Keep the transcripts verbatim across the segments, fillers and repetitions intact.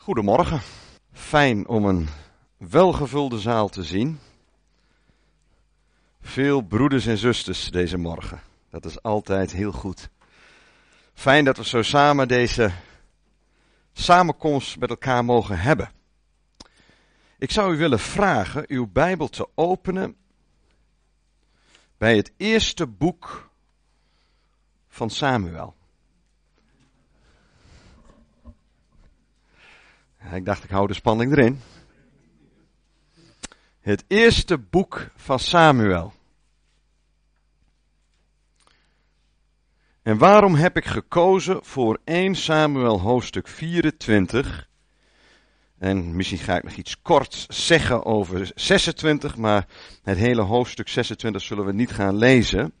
Goedemorgen. Fijn om een welgevulde zaal te zien. Veel broeders en zusters deze morgen. Dat is altijd heel goed. Fijn dat we zo samen deze samenkomst met elkaar mogen hebben. Ik zou u willen vragen uw Bijbel te openen bij het eerste boek van Samuel. Ik dacht, ik hou de spanning erin. Het eerste boek van Samuel. En waarom heb ik gekozen voor eerste Samuel hoofdstuk vierentwintig? En misschien ga ik nog iets kort zeggen over zesentwintig, maar het hele hoofdstuk zesentwintig zullen we niet gaan lezen.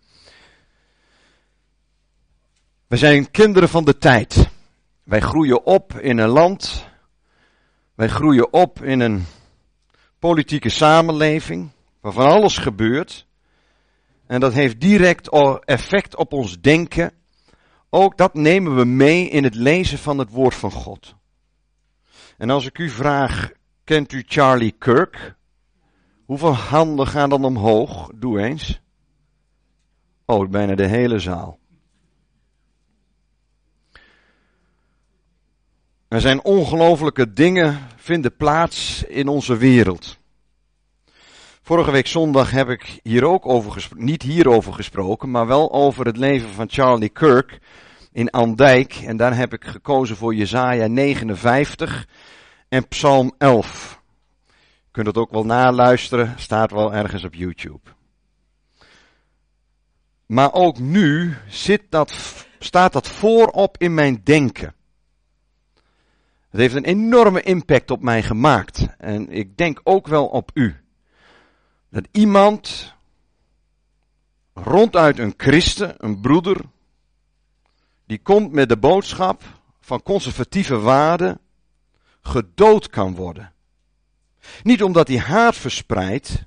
We zijn kinderen van de tijd. Wij groeien op in een land. Wij groeien op in een politieke samenleving waar van alles gebeurt. En dat heeft direct effect op ons denken. Ook dat nemen we mee in het lezen van het woord van God. En als ik u vraag, kent u Charlie Kirk? Hoeveel handen gaan dan omhoog? Doe eens. Oh, bijna de hele zaal. Er zijn ongelofelijke dingen vinden plaats in onze wereld. Vorige week zondag heb ik hier ook over gesproken, niet hierover gesproken, maar wel over het leven van Charlie Kirk in Andijk. En daar heb ik gekozen voor Jesaja negenenvijftig en Psalm elf. Je kunt het ook wel naluisteren, staat wel ergens op YouTube. Maar ook nu zit dat, staat dat voorop in mijn denken. Het heeft een enorme impact op mij gemaakt. En ik denk ook wel op u. Dat iemand, ronduit een christen, een broeder, die komt met de boodschap van conservatieve waarden, gedood kan worden. Niet omdat hij haat verspreidt.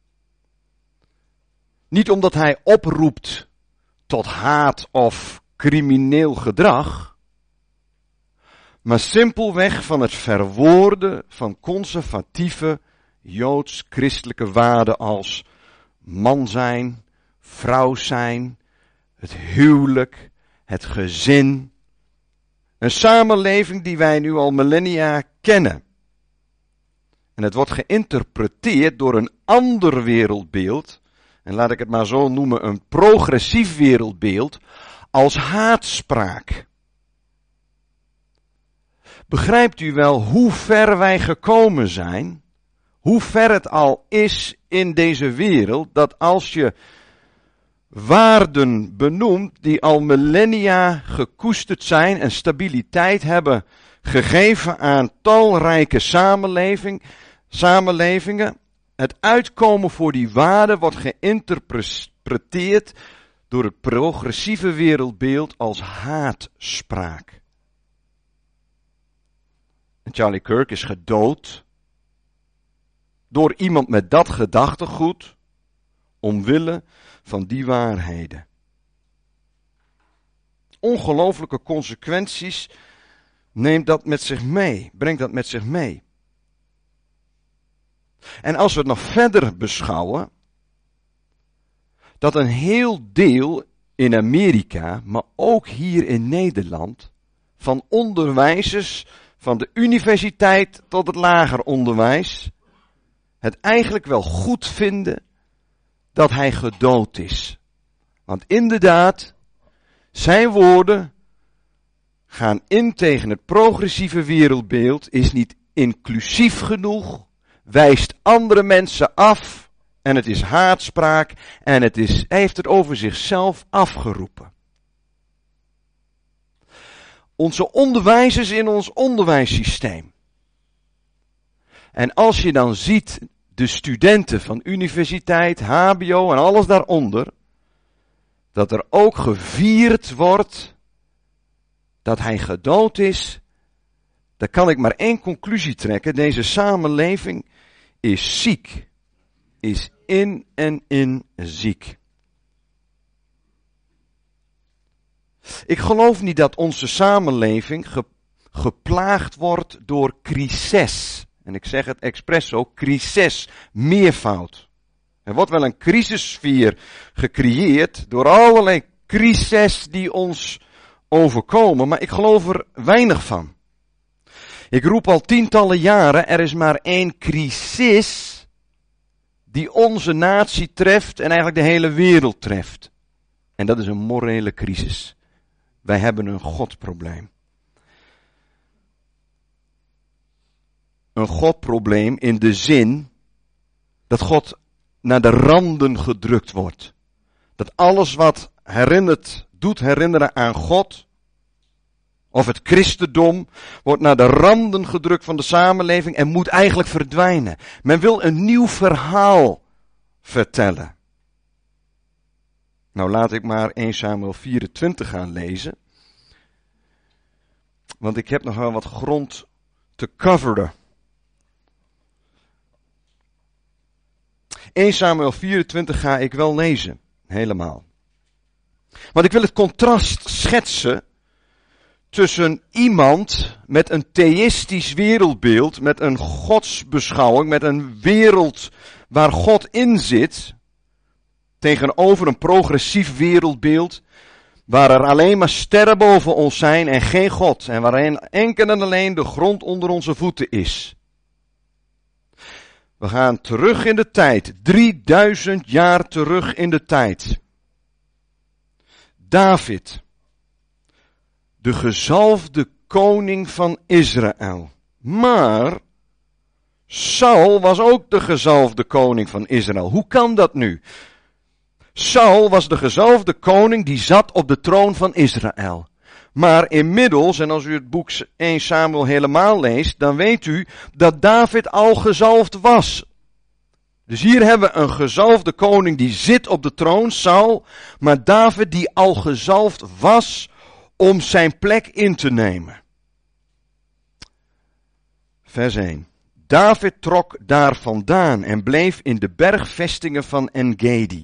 Niet omdat hij oproept tot haat of crimineel gedrag. Maar simpelweg van het verwoorden van conservatieve joods-christelijke waarden als man zijn, vrouw zijn, het huwelijk, het gezin. Een samenleving die wij nu al millennia kennen. En het wordt geïnterpreteerd door een ander wereldbeeld, en laat ik het maar zo noemen, een progressief wereldbeeld, als haatspraak. Begrijpt u wel hoe ver wij gekomen zijn? Hoe ver het al is in deze wereld, dat als je waarden benoemt die al millennia gekoesterd zijn en stabiliteit hebben gegeven aan talrijke samenleving, samenlevingen, het uitkomen voor die waarden wordt geïnterpreteerd door het progressieve wereldbeeld als haatspraak. En Charlie Kirk is gedood door iemand met dat gedachtegoed omwille van die waarheden. Ongelooflijke consequenties neemt dat met zich mee, brengt dat met zich mee. En als we het nog verder beschouwen, dat een heel deel in Amerika, maar ook hier in Nederland, van onderwijzers van de universiteit tot het lager onderwijs, het eigenlijk wel goed vinden dat hij gedood is. Want inderdaad, zijn woorden gaan in tegen het progressieve wereldbeeld, is niet inclusief genoeg, wijst andere mensen af en het is haatspraak en het is, hij heeft het over zichzelf afgeroepen. Onze onderwijzers in ons onderwijssysteem. En als je dan ziet de studenten van universiteit, H B O en alles daaronder, dat er ook gevierd wordt dat hij gedood is, dan kan ik maar één conclusie trekken. Deze samenleving is ziek. Is in en in ziek. Ik geloof niet dat onze samenleving ge- geplaagd wordt door crises. En ik zeg het expres zo, crises, meervoud. Er wordt wel een crisissfeer gecreëerd door allerlei crises die ons overkomen, maar ik geloof er weinig van. Ik roep al tientallen jaren, er is maar één crisis die onze natie treft en eigenlijk de hele wereld treft. En dat is een morele crisis. Wij hebben een Godprobleem. Een Godprobleem in de zin dat God naar de randen gedrukt wordt. Dat alles wat herinnert, doet herinneren aan God, of het christendom, wordt naar de randen gedrukt van de samenleving en moet eigenlijk verdwijnen. Men wil een nieuw verhaal vertellen. Nou, laat ik maar eerste Samuel vierentwintig gaan lezen. Want ik heb nog wel wat grond te coveren. eerste Samuel vierentwintig ga ik wel lezen. Helemaal. Want ik wil het contrast schetsen tussen iemand met een theïstisch wereldbeeld, met een godsbeschouwing, met een wereld waar God in zit, tegenover een progressief wereldbeeld, waar er alleen maar sterren boven ons zijn en geen God, en waarin enkel en alleen de grond onder onze voeten is. We gaan terug in de tijd, drieduizend jaar terug in de tijd. David, de gezalfde koning van Israël. Maar Saul was ook de gezalfde koning van Israël. Hoe kan dat nu? Saul was de gezalfde koning die zat op de troon van Israël. Maar inmiddels, en als u het boek eerste Samuel helemaal leest, dan weet u dat David al gezalfd was. Dus hier hebben we een gezalfde koning die zit op de troon, Saul, maar David die al gezalfd was om zijn plek in te nemen. Vers één. David trok daar vandaan en bleef in de bergvestingen van En-Gedi.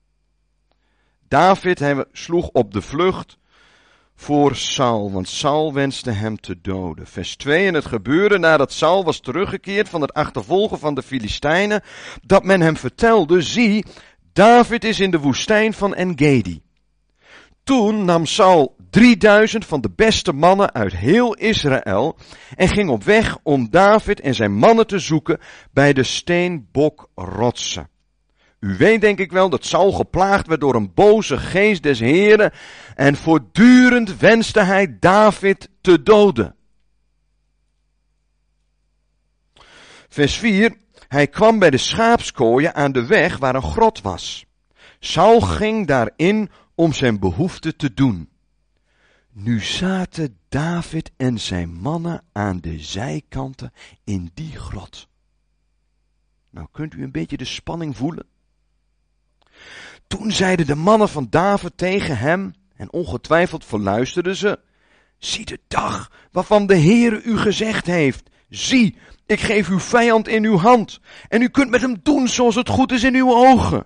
David hij sloeg op de vlucht voor Saul, want Saul wenste hem te doden. Vers twee, en het gebeurde nadat Saul was teruggekeerd van het achtervolgen van de Filistijnen, dat men hem vertelde, zie, David is in de woestijn van En-Gedi. Toen nam Saul drieduizend van de beste mannen uit heel Israël en ging op weg om David en zijn mannen te zoeken bij de steenbokrotsen. U weet denk ik wel dat Saul geplaagd werd door een boze geest des Heren en voortdurend wenste hij David te doden. Vers vier, hij kwam bij de schaapskooien aan de weg waar een grot was. Saul ging daarin om zijn behoefte te doen. Nu zaten David en zijn mannen aan de zijkanten in die grot. Nou, kunt u een beetje de spanning voelen? Toen zeiden de mannen van David tegen hem, en ongetwijfeld verluisterden ze, zie de dag waarvan de Heere u gezegd heeft, zie, ik geef uw vijand in uw hand, en u kunt met hem doen zoals het goed is in uw ogen.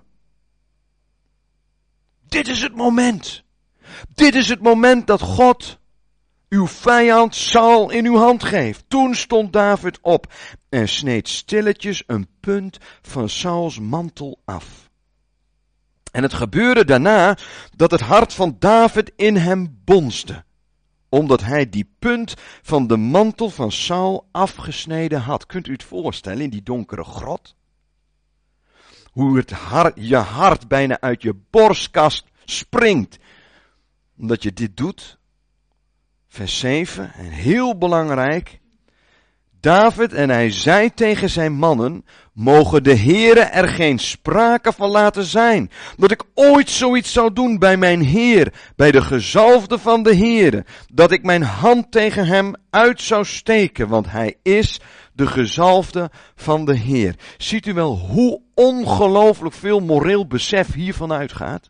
Dit is het moment. Dit is het moment dat God uw vijand Saul in uw hand geeft. Toen stond David op en sneed stilletjes een punt van Sauls mantel af. En het gebeurde daarna dat het hart van David in hem bonsde, omdat hij die punt van de mantel van Saul afgesneden had. Kunt u het voorstellen in die donkere grot? Hoe het hart, je hart bijna uit je borstkast springt, omdat je dit doet. Vers zeven, en heel belangrijk. David en hij zei tegen zijn mannen, mogen de Heere er geen sprake van laten zijn, dat ik ooit zoiets zou doen bij mijn Heer, bij de gezalfde van de Heere, dat ik mijn hand tegen hem uit zou steken, want hij is de gezalfde van de Heer. Ziet u wel hoe ongelooflijk veel moreel besef hiervan uitgaat?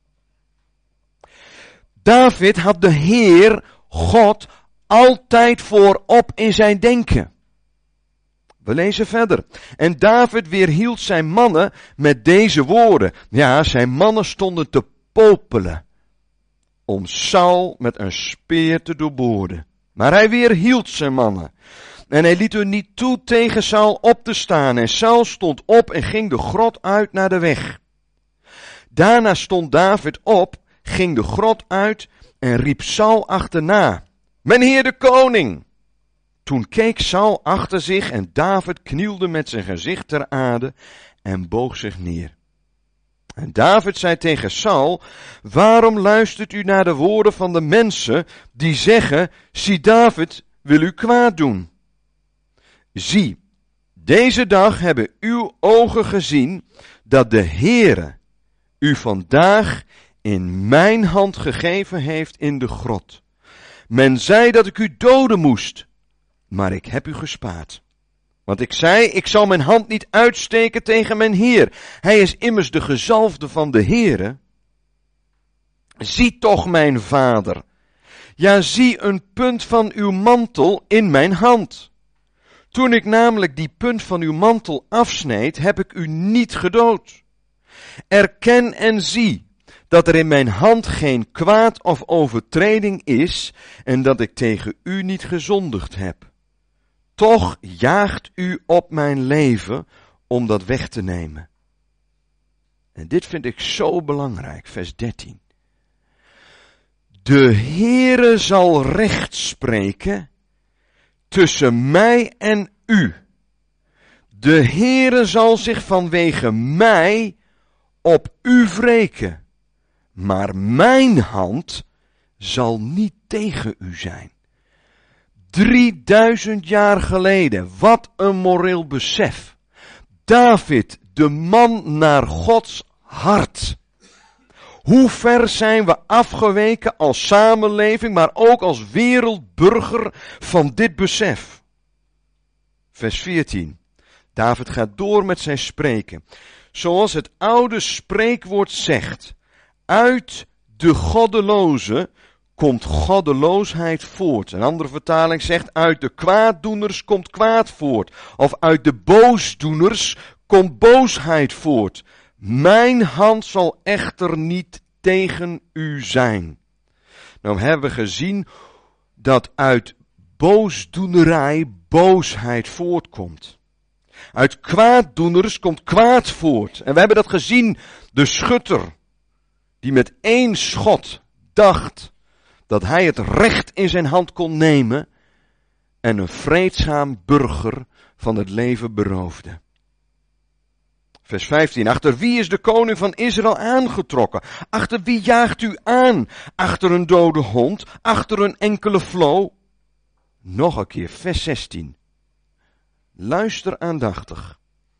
David had de Heer, God, altijd voorop in zijn denken. We lezen verder. En David weerhield zijn mannen met deze woorden. Ja, zijn mannen stonden te popelen om Saul met een speer te doorboren. Maar hij weerhield zijn mannen. En hij liet hun niet toe tegen Saul op te staan. En Saul stond op en ging de grot uit naar de weg. Daarna stond David op, ging de grot uit en riep Saul achterna. Mijn heer de koning! Toen keek Saul achter zich en David knielde met zijn gezicht ter aarde en boog zich neer. En David zei tegen Saul, waarom luistert u naar de woorden van de mensen die zeggen, zie David wil u kwaad doen? Zie, deze dag hebben uw ogen gezien dat de Heere u vandaag in mijn hand gegeven heeft in de grot. Men zei dat ik u doden moest, maar ik heb u gespaard. Want ik zei, ik zal mijn hand niet uitsteken tegen mijn Heer. Hij is immers de gezalfde van de Heere. Zie toch, mijn vader. Ja, zie een punt van uw mantel in mijn hand. Toen ik namelijk die punt van uw mantel afsneed, heb ik u niet gedood. Erken en zie dat er in mijn hand geen kwaad of overtreding is en dat ik tegen u niet gezondigd heb. Toch jaagt u op mijn leven om dat weg te nemen. En dit vind ik zo belangrijk, vers dertien. De Heere zal recht spreken tussen mij en u. De Heere zal zich vanwege mij op u wreken, maar mijn hand zal niet tegen u zijn. Drieduizend jaar geleden, wat een moreel besef. David, de man naar Gods hart. Hoe ver zijn we afgeweken als samenleving, maar ook als wereldburger van dit besef. Vers veertien. David gaat door met zijn spreken. Zoals het oude spreekwoord zegt, uit de goddeloze komt goddeloosheid voort. Een andere vertaling zegt, uit de kwaaddoeners komt kwaad voort. Of uit de boosdoeners komt boosheid voort. Mijn hand zal echter niet tegen u zijn. Nou hebben we gezien dat uit boosdoenerij boosheid voortkomt. Uit kwaaddoeners komt kwaad voort. En we hebben dat gezien, de schutter, die met één schot dacht dat hij het recht in zijn hand kon nemen en een vreedzaam burger van het leven beroofde. Vers vijftien. Achter wie is de koning van Israël aangetrokken? Achter wie jaagt u aan? Achter een dode hond? Achter een enkele vlo? Nog een keer, vers zestien. Luister aandachtig.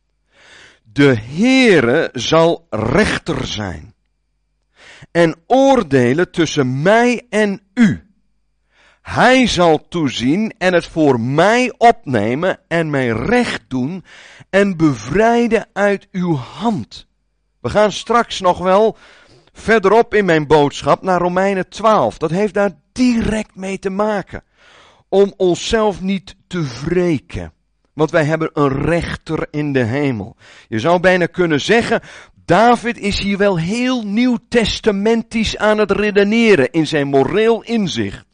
De Heere zal rechter zijn en oordelen tussen mij en u. Hij zal toezien en het voor mij opnemen en mij recht doen en bevrijden uit uw hand. We gaan straks nog wel verderop in mijn boodschap naar Romeinen twaalf. Dat heeft daar direct mee te maken. Om onszelf niet te wreken. Want wij hebben een rechter in de hemel. Je zou bijna kunnen zeggen, David is hier wel heel nieuwtestamentisch aan het redeneren in zijn moreel inzicht.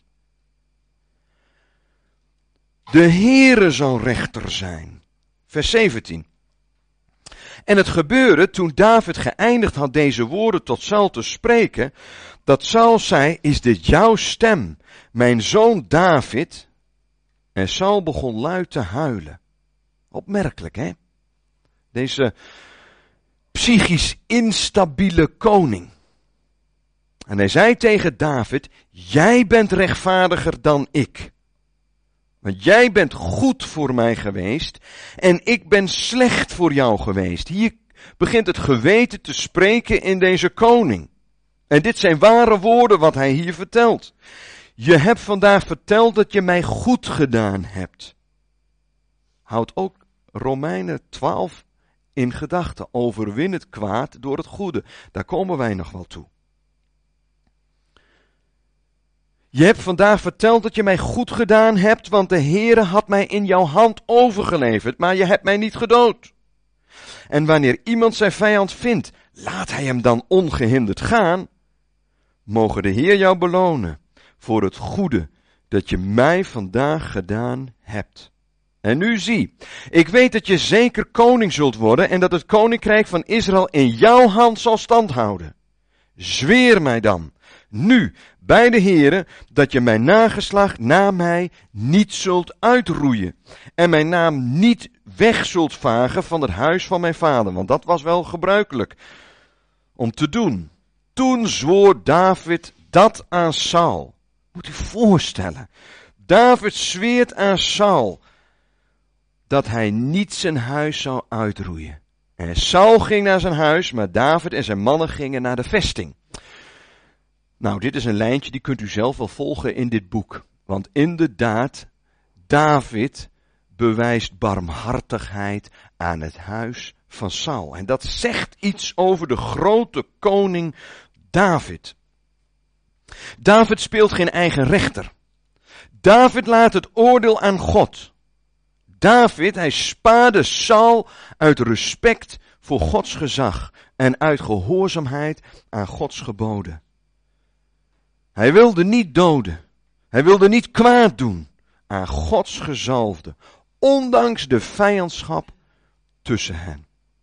De Heere zal rechter zijn. Vers zeventien. En het gebeurde toen David geëindigd had deze woorden tot Saul te spreken, dat Saul zei, is dit jouw stem, mijn zoon David? En Saul begon luid te huilen. Opmerkelijk, hè? Deze psychisch instabiele koning. En hij zei tegen David, jij bent rechtvaardiger dan ik. Want jij bent goed voor mij geweest en ik ben slecht voor jou geweest. Hier begint het geweten te spreken in deze koning. En dit zijn ware woorden wat hij hier vertelt. Je hebt vandaag verteld dat je mij goed gedaan hebt. Houd ook Romeinen twaalf in gedachten. Overwin het kwaad door het goede. Daar komen wij nog wel toe. Je hebt vandaag verteld dat je mij goed gedaan hebt, want de Heere had mij in jouw hand overgeleverd, maar je hebt mij niet gedood. En wanneer iemand zijn vijand vindt, laat hij hem dan ongehinderd gaan. Mogen de Heer jou belonen voor het goede dat je mij vandaag gedaan hebt. En nu zie, ik weet dat je zeker koning zult worden en dat het koninkrijk van Israël in jouw hand zal standhouden. Zweer mij dan, nu, bij de Heere, dat je mijn nageslacht na mij niet zult uitroeien en mijn naam niet weg zult vagen van het huis van mijn vader, want dat was wel gebruikelijk om te doen. Toen zwoer David dat aan Saul. Moet u voorstellen, David zweert aan Saul dat hij niet zijn huis zou uitroeien. En Saul ging naar zijn huis, maar David en zijn mannen gingen naar de vesting. Nou, dit is een lijntje, die kunt u zelf wel volgen in dit boek. Want inderdaad, David bewijst barmhartigheid aan het huis van Saul. En dat zegt iets over de grote koning David. David speelt geen eigen rechter. David laat het oordeel aan God. David, hij spaarde Saul uit respect voor Gods gezag en uit gehoorzaamheid aan Gods geboden. Hij wilde niet doden. Hij wilde niet kwaad doen aan Gods gezalfde, ondanks de vijandschap tussen hen.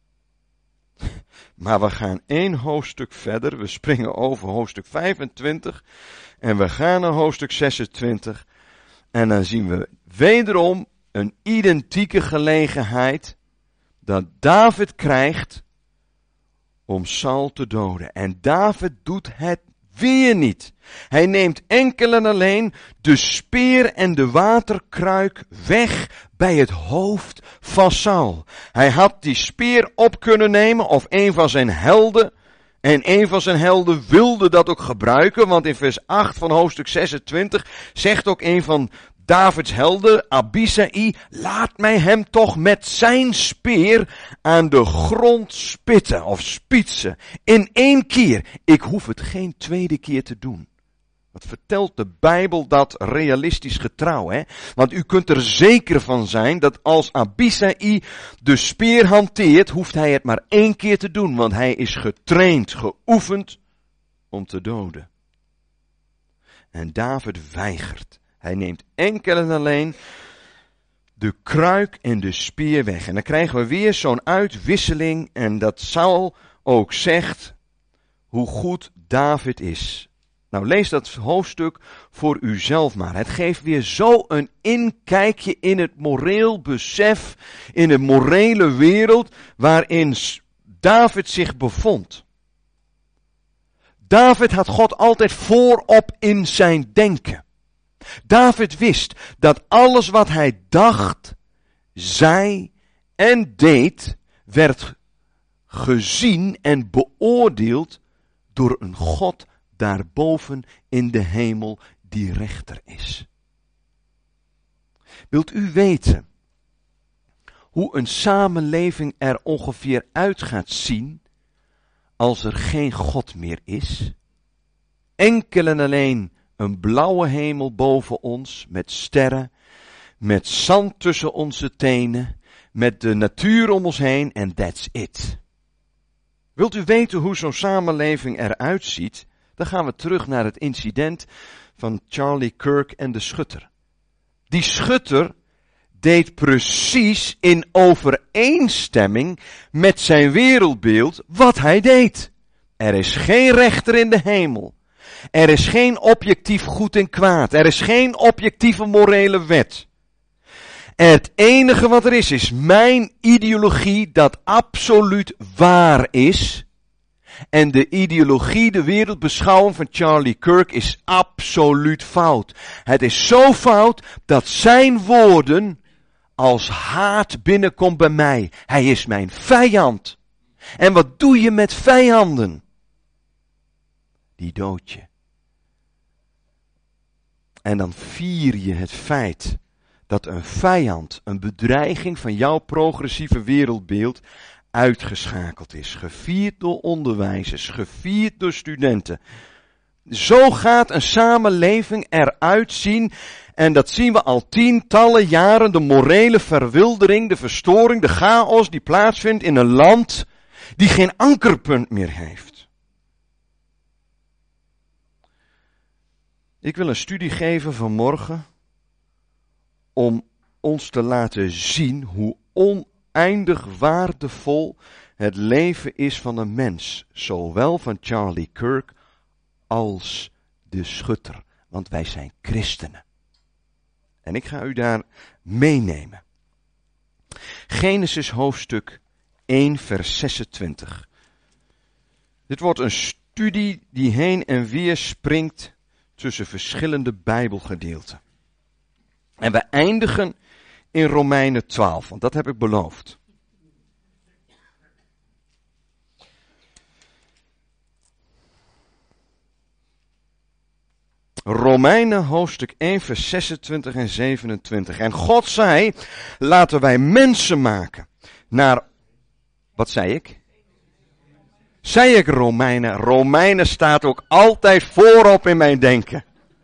Maar we gaan één hoofdstuk verder. We springen over hoofdstuk vijfentwintig en we gaan naar hoofdstuk zesentwintig. En dan zien we wederom een identieke gelegenheid dat David krijgt om Saul te doden. En David doet het weer niet. Hij neemt enkel en alleen de speer en de waterkruik weg bij het hoofd van Saul. Hij had die speer op kunnen nemen of een van zijn helden. En een van zijn helden wilde dat ook gebruiken, want in vers acht van hoofdstuk zesentwintig zegt ook een van Davids helden, Abisai, laat mij hem toch met zijn speer aan de grond spitten of spitsen. In één keer. Ik hoef het geen tweede keer te doen. Wat vertelt de Bijbel dat realistisch getrouw, hè? Want u kunt er zeker van zijn dat als Abisai de speer hanteert, hoeft hij het maar één keer te doen. Want hij is getraind, geoefend om te doden. En David weigert. Hij neemt enkel en alleen de kruik en de speer weg. En dan krijgen we weer zo'n uitwisseling. En dat Saul ook zegt hoe goed David is. Nou, lees dat hoofdstuk voor uzelf maar. Het geeft weer zo een inkijkje in het moreel besef, in de morele wereld waarin David zich bevond. David had God altijd voorop in zijn denken. David wist dat alles wat hij dacht, zei en deed, werd gezien en beoordeeld door een God daarboven in de hemel die rechter is. Wilt u weten hoe een samenleving er ongeveer uit gaat zien als er geen God meer is? Enkel en alleen een blauwe hemel boven ons, met sterren, met zand tussen onze tenen, met de natuur om ons heen en that's it. Wilt u weten hoe zo'n samenleving eruit ziet? Dan gaan we terug naar het incident van Charlie Kirk en de schutter. Die schutter deed precies in overeenstemming met zijn wereldbeeld wat hij deed. Er is geen rechter in de hemel. Er is geen objectief goed en kwaad. Er is geen objectieve morele wet. Het enige wat er is, is mijn ideologie dat absoluut waar is. En de ideologie, de wereldbeschouwing van Charlie Kirk is absoluut fout. Het is zo fout dat zijn woorden als haat binnenkomt bij mij. Hij is mijn vijand. En wat doe je met vijanden? Die dood je. En dan vier je het feit dat een vijand, een bedreiging van jouw progressieve wereldbeeld uitgeschakeld is. Gevierd door onderwijzers, gevierd door studenten. Zo gaat een samenleving eruit zien. En dat zien we al tientallen jaren. De morele verwildering, de verstoring, de chaos die plaatsvindt in een land die geen ankerpunt meer heeft. Ik wil een studie geven vanmorgen om ons te laten zien hoe oneindig waardevol het leven is van een mens. Zowel van Charlie Kirk als de schutter. Want wij zijn christenen. En ik ga u daar meenemen. Genesis hoofdstuk één vers zesentwintig. Dit wordt een studie die heen en weer springt tussen verschillende Bijbelgedeelten. En we eindigen in Romeinen twaalf, want dat heb ik beloofd. Romeinen hoofdstuk één vers zesentwintig en zevenentwintig. En God zei, laten wij mensen maken naar, wat zei ik? Zei ik Romeinen? Romeinen staat ook altijd voorop in mijn denken.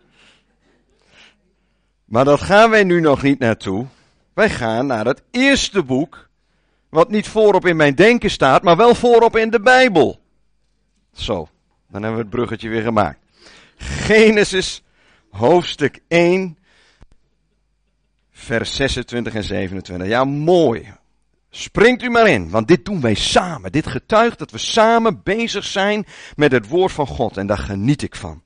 Maar dat gaan wij nu nog niet naartoe. Wij gaan naar het eerste boek, wat niet voorop in mijn denken staat, maar wel voorop in de Bijbel. Zo, dan hebben we het bruggetje weer gemaakt. Genesis hoofdstuk één, vers zesentwintig en zevenentwintig. Ja, mooi. Springt u maar in, want dit doen wij samen. Dit getuigt dat we samen bezig zijn met het woord van God en daar geniet ik van.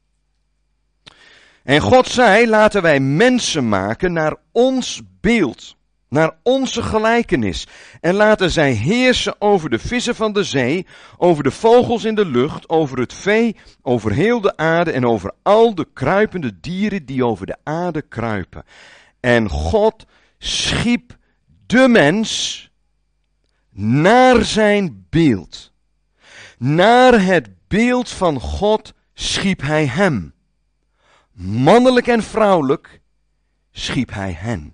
En God zei, laten wij mensen maken naar ons beeld, naar onze gelijkenis. En laten zij heersen over de vissen van de zee, over de vogels in de lucht, over het vee, over heel de aarde en over al de kruipende dieren die over de aarde kruipen. En God schiep de mens naar zijn beeld. Naar het beeld van God schiep hij hem. Mannelijk en vrouwelijk schiep hij hen.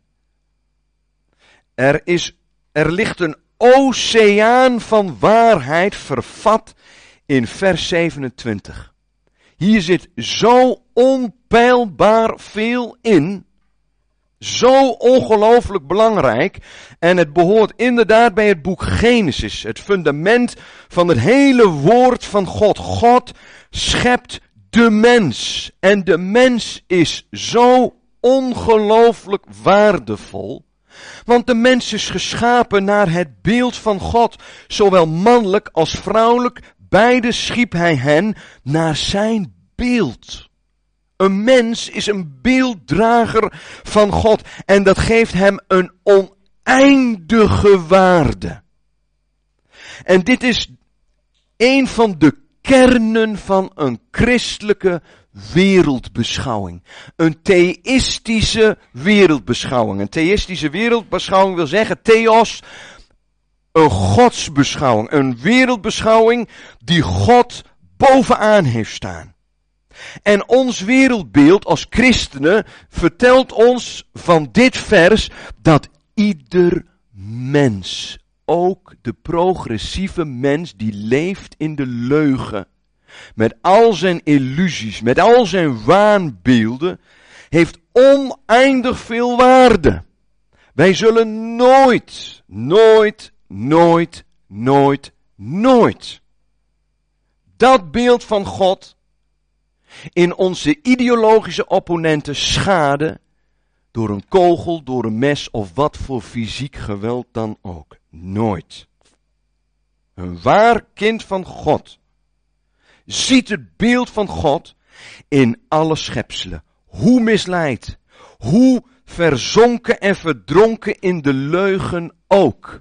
Er is, er ligt een oceaan van waarheid vervat in vers zevenentwintig. Hier zit zo onpeilbaar veel in. Zo ongelooflijk belangrijk. En het behoort inderdaad bij het boek Genesis. Het fundament van het hele woord van God. God schept de mens. En de mens is zo ongelooflijk waardevol. Want de mens is geschapen naar het beeld van God. Zowel mannelijk als vrouwelijk. Beide schiep hij hen naar zijn beeld. Een mens is een beelddrager van God. En dat geeft hem een oneindige waarde. En dit is een van de kernen van een christelijke wereldbeschouwing. Een theïstische wereldbeschouwing. Een theïstische wereldbeschouwing wil zeggen theos, een godsbeschouwing. Een wereldbeschouwing die God bovenaan heeft staan. En ons wereldbeeld als christenen vertelt ons van dit vers dat ieder mens, ook de progressieve mens die leeft in de leugen, met al zijn illusies, met al zijn waanbeelden, heeft oneindig veel waarde. Wij zullen nooit, nooit, nooit, nooit, nooit dat beeld van God in onze ideologische opponenten schaden door een kogel, door een mes of wat voor fysiek geweld dan ook. Nooit. Een waar kind van God ziet het beeld van God in alle schepselen. Hoe misleid, hoe verzonken en verdronken in de leugen ook.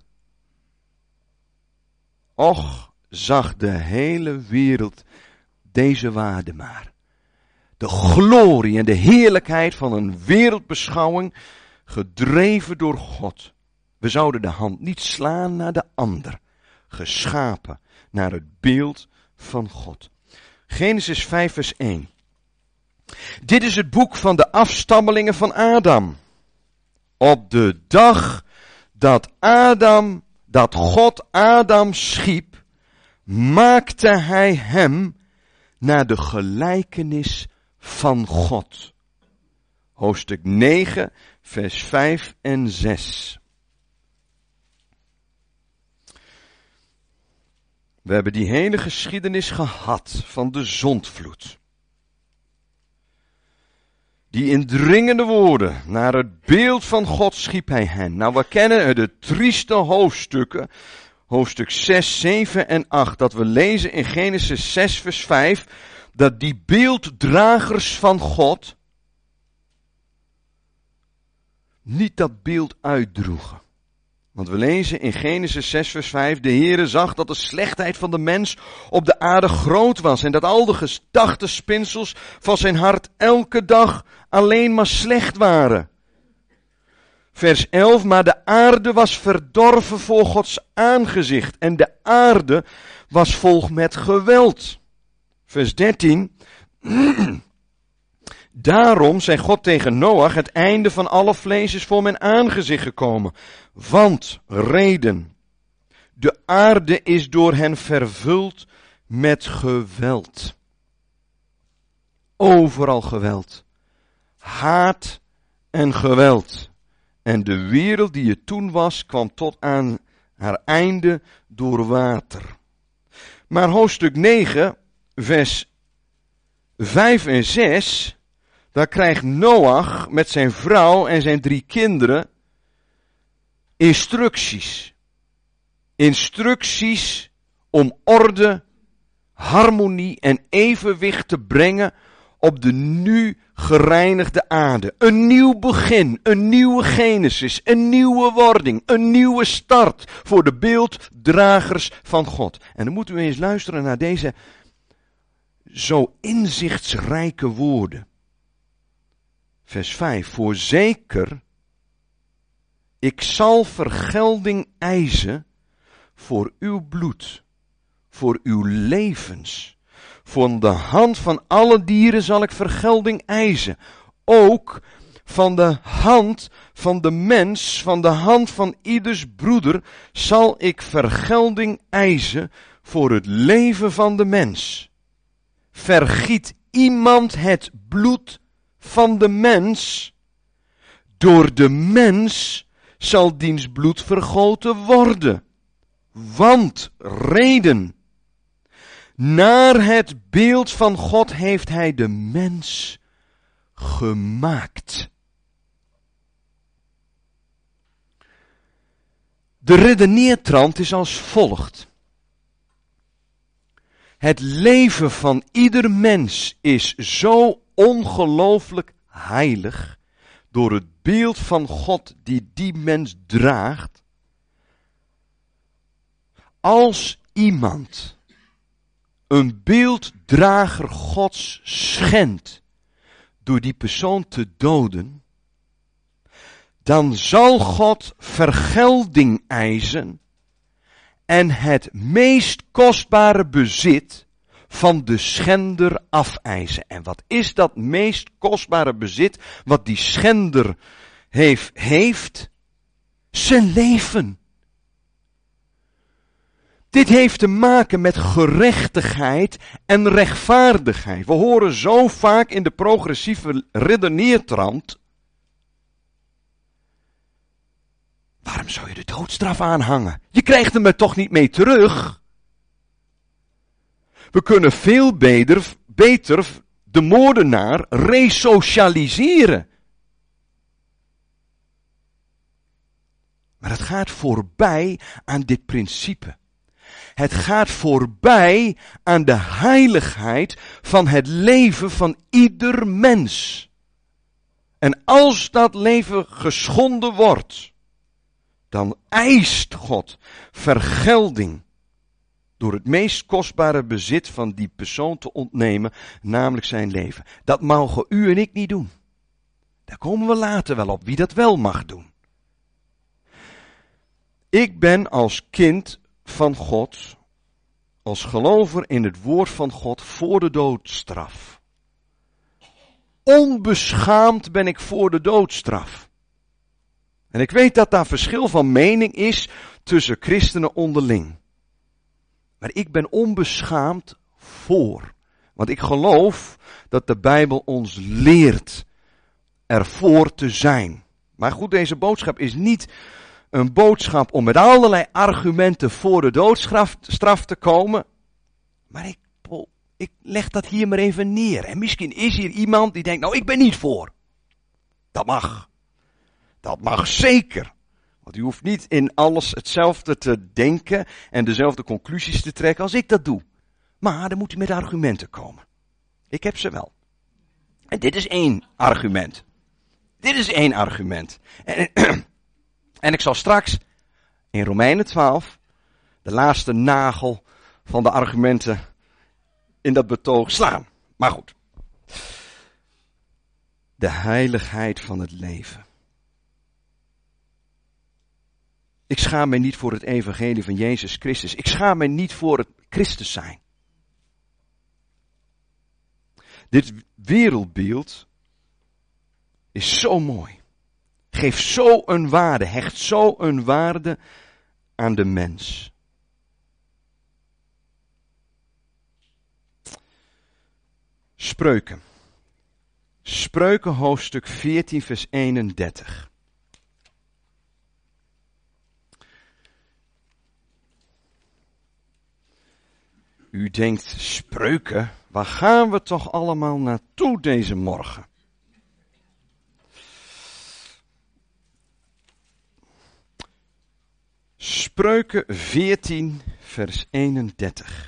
Och, zag de hele wereld deze waarde maar. De glorie en de heerlijkheid van een wereldbeschouwing gedreven door God. We zouden de hand niet slaan naar de ander. Geschapen naar het beeld van God. Genesis vijf vers één. Dit is het boek van de afstammelingen van Adam. Op de dag dat Adam, dat God Adam schiep, maakte hij hem naar de gelijkenis van God. Hoofdstuk negen, vers vijf en zes. We hebben die hele geschiedenis gehad van de zondvloed. Die indringende woorden, naar het beeld van God schiep hij hen. Nou, we kennen de trieste hoofdstukken, hoofdstuk zes, zeven en acht, dat we lezen in Genesis zes vers vijf, dat die beelddragers van God niet dat beeld uitdroegen. Want we lezen in Genesis zes vers vijf, de Heere zag dat de slechtheid van de mens op de aarde groot was en dat al de gedachtespinsels van zijn hart elke dag alleen maar slecht waren. Vers elf, maar de aarde was verdorven voor Gods aangezicht en de aarde was vol met geweld. Vers dertien, daarom zei God tegen Noach, het einde van alle vlees is voor mijn aangezicht gekomen. Want, reden, de aarde is door hen vervuld met geweld. Overal geweld. Haat en geweld. En de wereld die er toen was, kwam tot aan haar einde door water. Maar hoofdstuk negen, vers vijf en zes, daar krijgt Noach met zijn vrouw en zijn drie kinderen instructies. Instructies om orde, harmonie en evenwicht te brengen op de nu gereinigde aarde. Een nieuw begin, een nieuwe Genesis, een nieuwe wording, een nieuwe start voor de beelddragers van God. En dan moet u eens luisteren naar deze zo inzichtsrijke woorden. Vers vijf, voorzeker, ik zal vergelding eisen voor uw bloed, voor uw levens. Van de hand van alle dieren zal ik vergelding eisen. Ook van de hand van de mens, van de hand van ieders broeder, zal ik vergelding eisen voor het leven van de mens. Vergiet iemand het bloed van de mens, door de mens zal diens bloed vergoten worden. Want, reden, naar het beeld van God heeft hij de mens gemaakt. De redeneertrand is als volgt. Het leven van ieder mens is zo ongelooflijk heilig door het beeld van God die die mens draagt. Als iemand een beelddrager Gods schendt door die persoon te doden, dan zal God vergelding eisen en het meest kostbare bezit van de schender afeisen. En wat is dat meest kostbare bezit wat die schender heeft? heeft? Zijn leven. Dit heeft te maken met gerechtigheid en rechtvaardigheid. We horen zo vaak in de progressieve redeneertrand: waarom zou je de doodstraf aanhangen? Je krijgt hem er toch niet mee terug? We kunnen veel beter, beter de moordenaar resocialiseren. Maar het gaat voorbij aan dit principe. Het gaat voorbij aan de heiligheid van het leven van ieder mens. En als dat leven geschonden wordt, dan eist God vergelding door het meest kostbare bezit van die persoon te ontnemen, namelijk zijn leven. Dat mogen u en ik niet doen. Daar komen we later wel op, wie dat wel mag doen. Ik ben als kind van God, als gelover in het woord van God, voor de doodstraf. Onbeschaamd ben ik voor de doodstraf. En ik weet dat daar verschil van mening is tussen christenen onderling. Maar ik ben onbeschaamd voor. Want ik geloof dat de Bijbel ons leert ervoor te zijn. Maar goed, deze boodschap is niet een boodschap om met allerlei argumenten voor de doodstraf te komen. Maar ik, ik leg dat hier maar even neer. En misschien is hier iemand die denkt, nou ik ben niet voor. Dat mag. Dat mag zeker. Want u hoeft niet in alles hetzelfde te denken en dezelfde conclusies te trekken als ik dat doe. Maar dan moet u met argumenten komen. Ik heb ze wel. En dit is één argument. Dit is één argument. En, en ik zal straks in Romeinen twaalf de laatste nagel van de argumenten in dat betoog slaan. Maar goed. De heiligheid van het leven. Ik schaam mij niet voor het evangelie van Jezus Christus. Ik schaam mij niet voor het Christus zijn. Dit wereldbeeld is zo mooi. Geeft zo een waarde, hecht zo een waarde aan de mens. Spreuken. Spreuken hoofdstuk veertien vers eenendertig. U denkt, spreuken, waar gaan we toch allemaal naartoe deze morgen? Spreuken veertien vers eenendertig.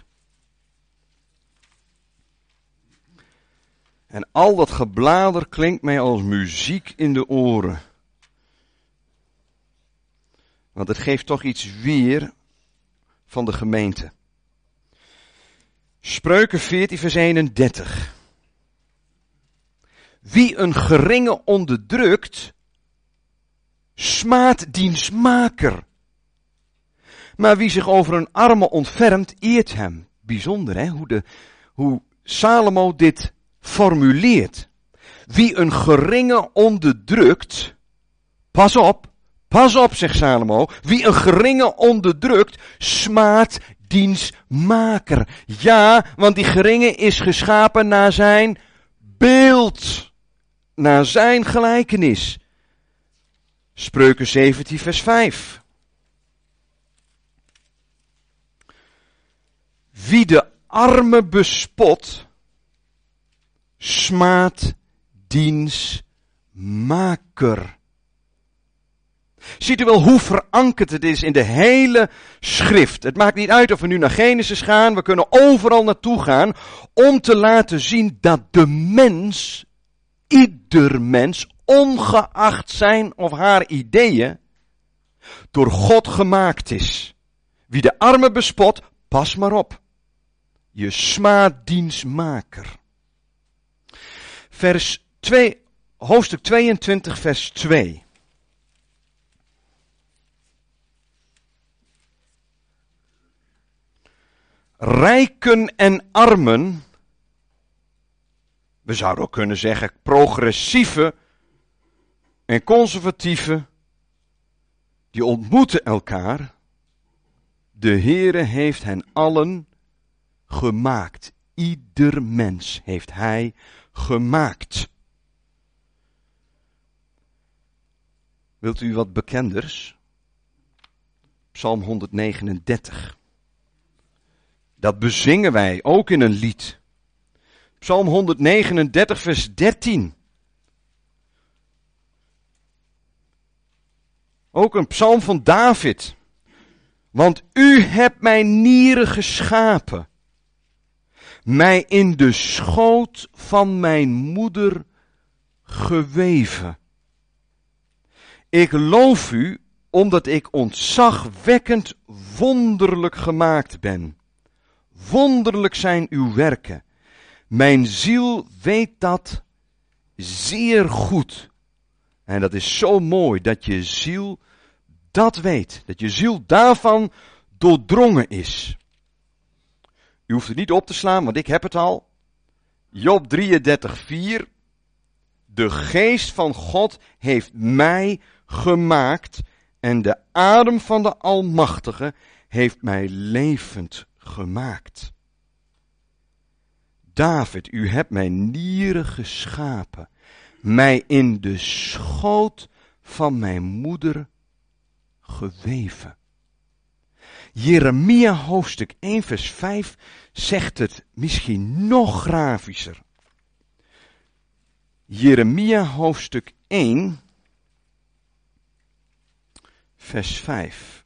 En al dat geblader klinkt mij als muziek in de oren. Want het geeft toch iets weer van de gemeente. Spreuken veertien vers eenendertig. Wie een geringe onderdrukt, smaadt diens maker. Maar wie zich over een arme ontfermt, eert hem. Bijzonder hè, hoe, de, hoe Salomo dit formuleert. Wie een geringe onderdrukt, pas op, pas op zegt Salomo. Wie een geringe onderdrukt, smaadt diens maker. Ja, want die geringe is geschapen naar zijn beeld. Naar zijn gelijkenis. Spreuken zeventien vers vijf. Wie de arme bespot, smaadt diens maker. Ziet u wel hoe verankerd het is in de hele schrift. Het maakt niet uit of we nu naar Genesis gaan, we kunnen overal naartoe gaan om te laten zien dat de mens, ieder mens, ongeacht zijn of haar ideeën, door God gemaakt is. Wie de arme bespot, pas maar op. Je smaadt diens maker. Vers twee, hoofdstuk tweeëntwintig vers twee. Rijken en armen, we zouden ook kunnen zeggen progressieve en conservatieve, die ontmoeten elkaar. De Heere heeft hen allen gemaakt. Ieder mens heeft hij gemaakt. Wilt u wat bekenders? Psalm honderdnegenendertig. Dat bezingen wij ook in een lied. Psalm honderdnegenendertig vers dertien. Ook een psalm van David. Want u hebt mijn nieren geschapen. Mij in de schoot van mijn moeder geweven. Ik loof u, omdat ik ontzagwekkend wonderlijk gemaakt ben. Wonderlijk zijn uw werken. Mijn ziel weet dat zeer goed. En dat is zo mooi dat je ziel dat weet. Dat je ziel daarvan doordrongen is. U hoeft het niet op te slaan, want ik heb het al. Job drieëndertig vier. De geest van God heeft mij gemaakt en de adem van de Almachtige heeft mij levend gemaakt. David, u hebt mijn nieren geschapen, mij in de schoot van mijn moeder geweven. Jeremia hoofdstuk één vers vijf zegt het misschien nog grafischer. Jeremia hoofdstuk één, vers vijf.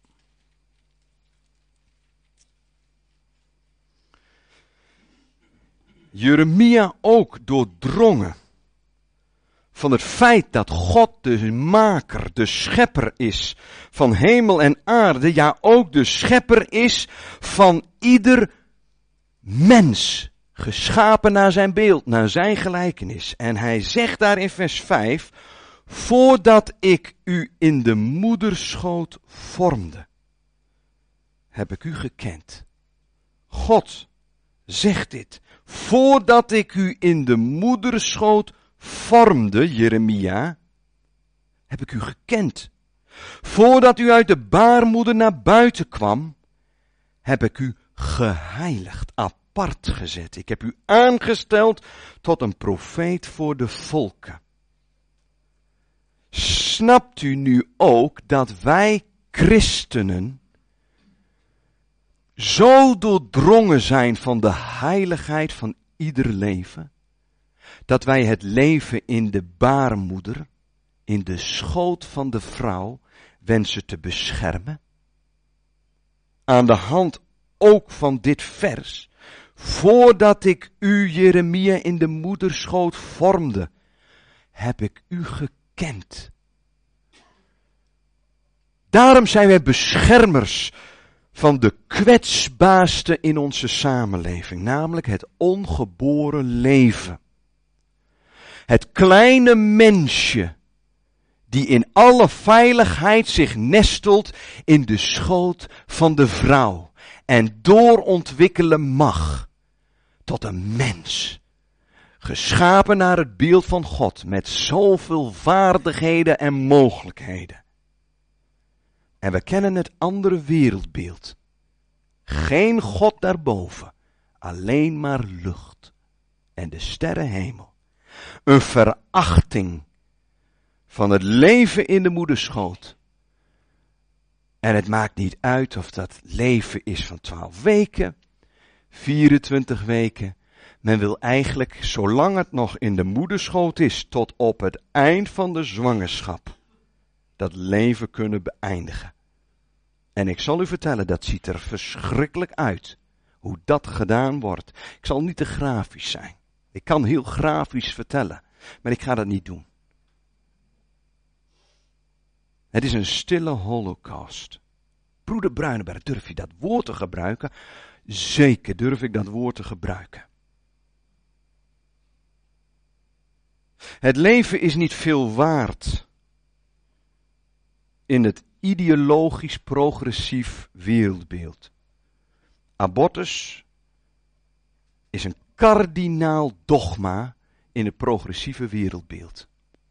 Jeremia ook doordrongen van het feit dat God de maker, de schepper is van hemel en aarde, ja ook de schepper is van ieder mens, geschapen naar zijn beeld, naar zijn gelijkenis. En hij zegt daar in vers vijf, voordat ik u in de moederschoot vormde, heb ik u gekend. God zegt dit, voordat ik u in de moederschoot vormde, Jeremia, heb ik u gekend. Voordat u uit de baarmoeder naar buiten kwam, heb ik u geheiligd, apart gezet. Ik heb u aangesteld tot een profeet voor de volken. Snapt u nu ook dat wij christenen zo doordrongen zijn van de heiligheid van ieder leven, dat wij het leven in de baarmoeder, in de schoot van de vrouw, wensen te beschermen? Aan de hand ook van dit vers, voordat ik u, Jeremia, in de moederschoot vormde, heb ik u gekend. Daarom zijn wij beschermers van de kwetsbaarste in onze samenleving, namelijk het ongeboren leven. Het kleine mensje, die in alle veiligheid zich nestelt in de schoot van de vrouw en doorontwikkelen mag tot een mens, geschapen naar het beeld van God met zoveel vaardigheden en mogelijkheden. En we kennen het andere wereldbeeld. Geen God daarboven, alleen maar lucht en de sterrenhemel. Een verachting van het leven in de moederschoot. En het maakt niet uit of dat leven is van twaalf weken, vierentwintig weken. Men wil eigenlijk, zolang het nog in de moederschoot is, tot op het eind van de zwangerschap, dat leven kunnen beëindigen. En ik zal u vertellen, dat ziet er verschrikkelijk uit, hoe dat gedaan wordt. Ik zal niet te grafisch zijn. Ik kan heel grafisch vertellen, maar ik ga dat niet doen. Het is een stille holocaust. Broeder Bruinenberg, durf je dat woord te gebruiken? Zeker durf ik dat woord te gebruiken. Het leven is niet veel waard in het ideologisch progressief wereldbeeld. Abortus is een kardinaal dogma in het progressieve wereldbeeld.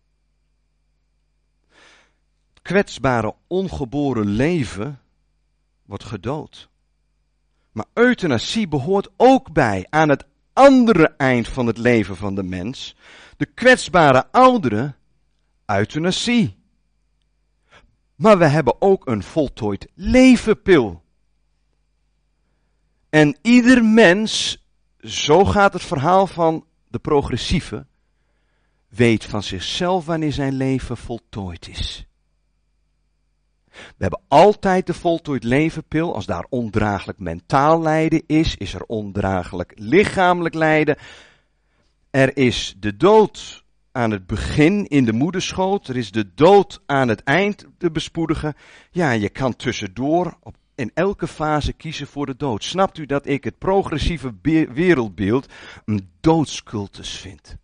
Het kwetsbare ongeboren leven wordt gedood. Maar euthanasie behoort ook bij aan het andere eind van het leven van de mens. De kwetsbare ouderen, euthanasie. Maar we hebben ook een voltooid levenpil. En ieder mens, zo gaat het verhaal van de progressieve, weet van zichzelf wanneer zijn leven voltooid is. We hebben altijd de voltooid levenpil. Als daar ondraaglijk mentaal lijden is, is er ondraaglijk lichamelijk lijden. Er is de dood aan het begin in de moederschoot. Er is de dood aan het eind te bespoedigen. Ja, je kan tussendoor op, in elke fase kiezen voor de dood. Snapt u dat ik het progressieve be- wereldbeeld een doodscultus vind?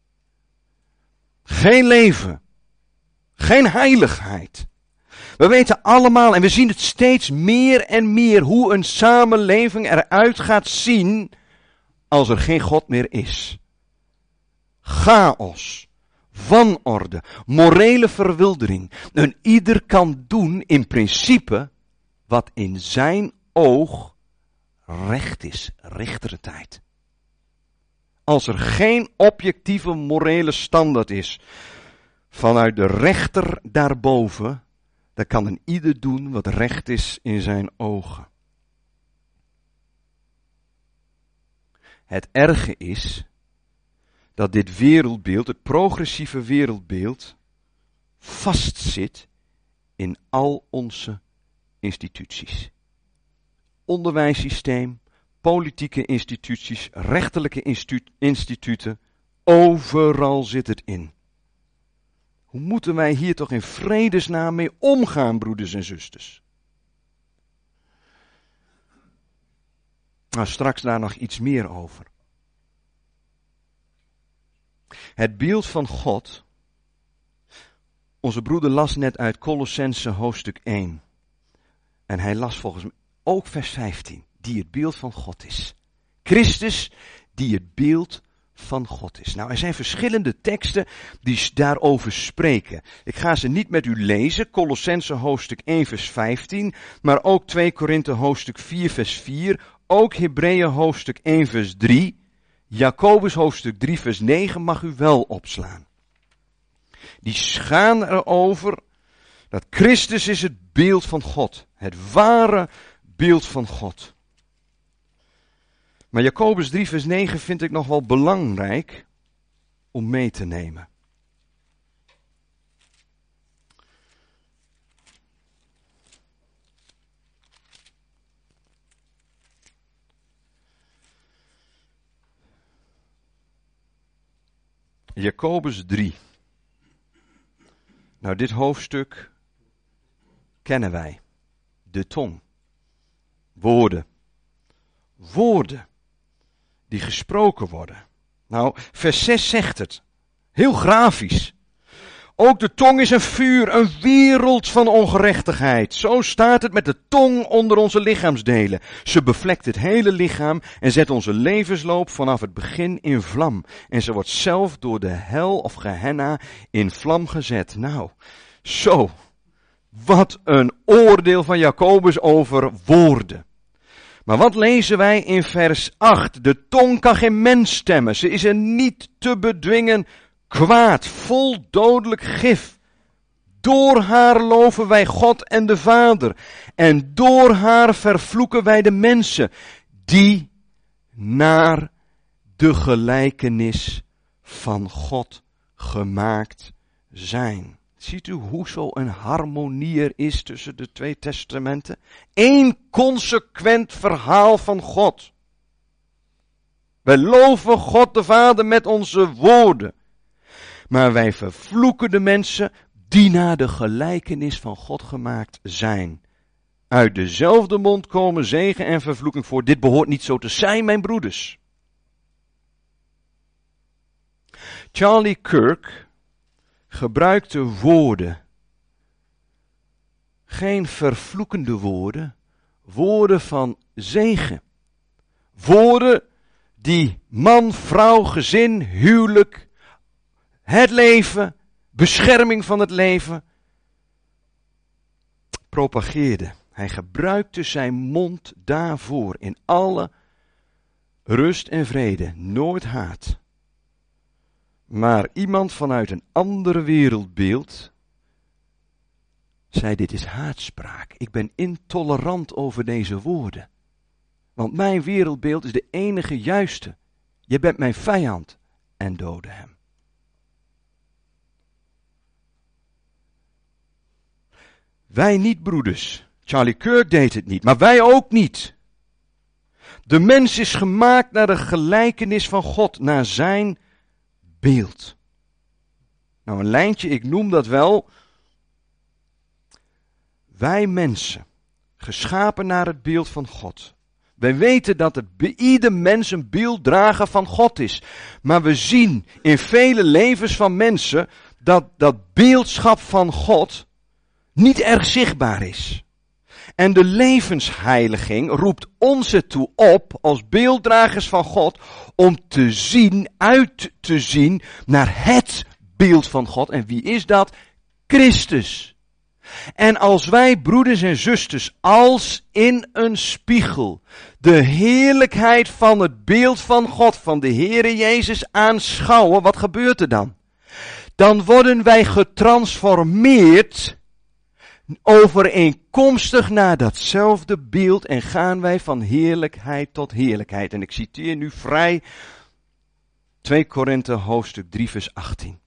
Geen leven. Geen heiligheid. We weten allemaal, en we zien het steeds meer en meer, hoe een samenleving eruit gaat zien als er geen God meer is. Chaos, wanorde, morele verwildering. En ieder kan doen in principe wat in zijn oog recht is, rechtere tijd. Als er geen objectieve morele standaard is vanuit de rechter daarboven, dan kan een ieder doen wat recht is in zijn ogen. Het erge is dat dit wereldbeeld, het progressieve wereldbeeld, vastzit in al onze instituties. Onderwijssysteem, politieke instituties, rechterlijke institu- instituten, overal zit het in. Hoe moeten wij hier toch in vredesnaam mee omgaan, broeders en zusters? Nou, straks daar nog iets meer over. Het beeld van God. Onze broeder las net uit Kolossenzen hoofdstuk één. En hij las volgens mij ook vers vijftien. Die het beeld van God is. Christus die het beeld van God is. Nou, er zijn verschillende teksten die daarover spreken. Ik ga ze niet met u lezen. Kolossenzen hoofdstuk één vers vijftien. Maar ook twee Korinthe hoofdstuk vier vers vier. Ook Hebreeën hoofdstuk één vers drie. Jacobus hoofdstuk drie vers negen mag u wel opslaan. Die gaan erover dat Christus is het beeld van God. Het ware beeld van God. Maar Jacobus drie vers negen vind ik nog wel belangrijk om mee te nemen. Jacobus drie. Nou, dit hoofdstuk kennen wij. De tong. Woorden. Woorden die gesproken worden. Nou, vers zes zegt het. Heel grafisch. Ook de tong is een vuur, een wereld van ongerechtigheid. Zo staat het met de tong onder onze lichaamsdelen. Ze bevlekt het hele lichaam en zet onze levensloop vanaf het begin in vlam. En ze wordt zelf door de hel of Gehenna in vlam gezet. Nou, zo. Wat een oordeel van Jacobus over woorden. Maar wat lezen wij in vers acht? De tong kan geen mens stemmen. Ze is er niet te bedwingen kwaad, vol dodelijk gif. Door haar loven wij God en de Vader. En door haar vervloeken wij de mensen die naar de gelijkenis van God gemaakt zijn. Ziet u hoe zo een harmonie er is tussen de twee testamenten? Eén consequent verhaal van God. Wij loven God de Vader met onze woorden. Maar wij vervloeken de mensen die naar de gelijkenis van God gemaakt zijn. Uit dezelfde mond komen zegen en vervloeking voor. Dit behoort niet zo te zijn, mijn broeders. Charlie Kirk gebruikte woorden. Geen vervloekende woorden. Woorden van zegen. Woorden die man, vrouw, gezin, huwelijk, het leven, bescherming van het leven, propageerde. Hij gebruikte zijn mond daarvoor in alle rust en vrede, nooit haat. Maar iemand vanuit een andere wereldbeeld zei: dit is haatspraak. Ik ben intolerant over deze woorden. Want mijn wereldbeeld is de enige juiste. Je bent mijn vijand. En doodde hem. Wij niet, broeders. Charlie Kirk deed het niet, maar wij ook niet. De mens is gemaakt naar de gelijkenis van God, naar zijn beeld. Nou, een lijntje, ik noem dat wel. Wij mensen, geschapen naar het beeld van God. Wij weten dat het bij ieder mens een beelddrager van God is. Maar we zien in vele levens van mensen dat dat beeldschap van God niet erg zichtbaar is. En de levensheiliging roept ons ertoe op, als beelddragers van God, om te zien, uit te zien naar het beeld van God. En wie is dat? Christus. En als wij, broeders en zusters, als in een spiegel de heerlijkheid van het beeld van God, van de Heere Jezus aanschouwen, wat gebeurt er dan? Dan worden wij getransformeerd overeenkomstig naar datzelfde beeld en gaan wij van heerlijkheid tot heerlijkheid. En ik citeer nu vrij twee Korinthe hoofdstuk drie vers achttien.